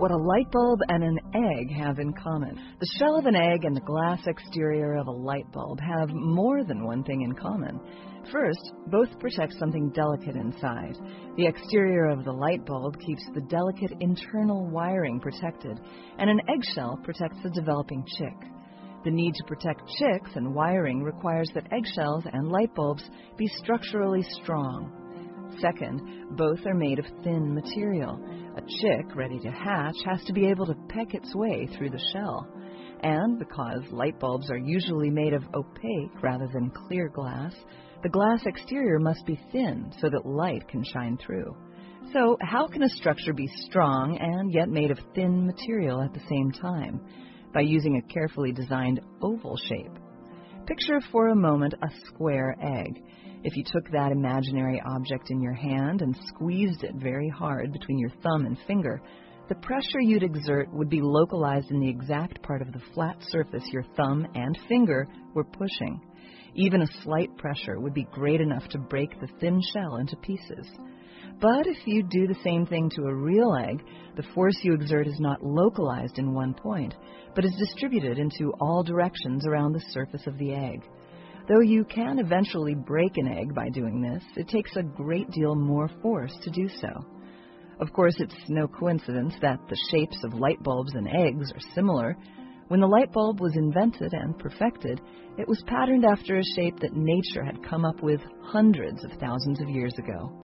What a light bulb and an egg have in common. The shell of an egg and the glass exterior of a light bulb have more than one thing in common. First, both protect something delicate inside. The exterior of the light bulb keeps the delicate internal wiring protected, and an eggshell protects the developing chick. The need to protect chicks and wiring requires that eggshells and light bulbs be structurally strong. Second, both are made of thin material. A chick ready to hatch has to be able to peck its way through the shell. And because light bulbs are usually made of opaque rather than clear glass, the glass exterior must be thin so that light can shine through. So how can a structure be strong and yet made of thin material at the same time? By using a carefully designed oval shape. Picture for a moment a square egg. If you took that imaginary object in your hand and squeezed it very hard between your thumb and finger, the pressure you'd exert would be localized in the exact part of the flat surface your thumb and finger were pushing. Even a slight pressure would be great enough to break the thin shell into pieces. But if you do the same thing to a real egg, the force you exert is not localized in one point, but is distributed into all directions around the surface of the egg. Though you can eventually break an egg by doing this, it takes a great deal more force to do so. Of course, it's no coincidence that the shapes of light bulbs and eggs are similar. When the light bulb was invented and perfected, it was patterned after a shape that nature had come up with hundreds of thousands of years ago.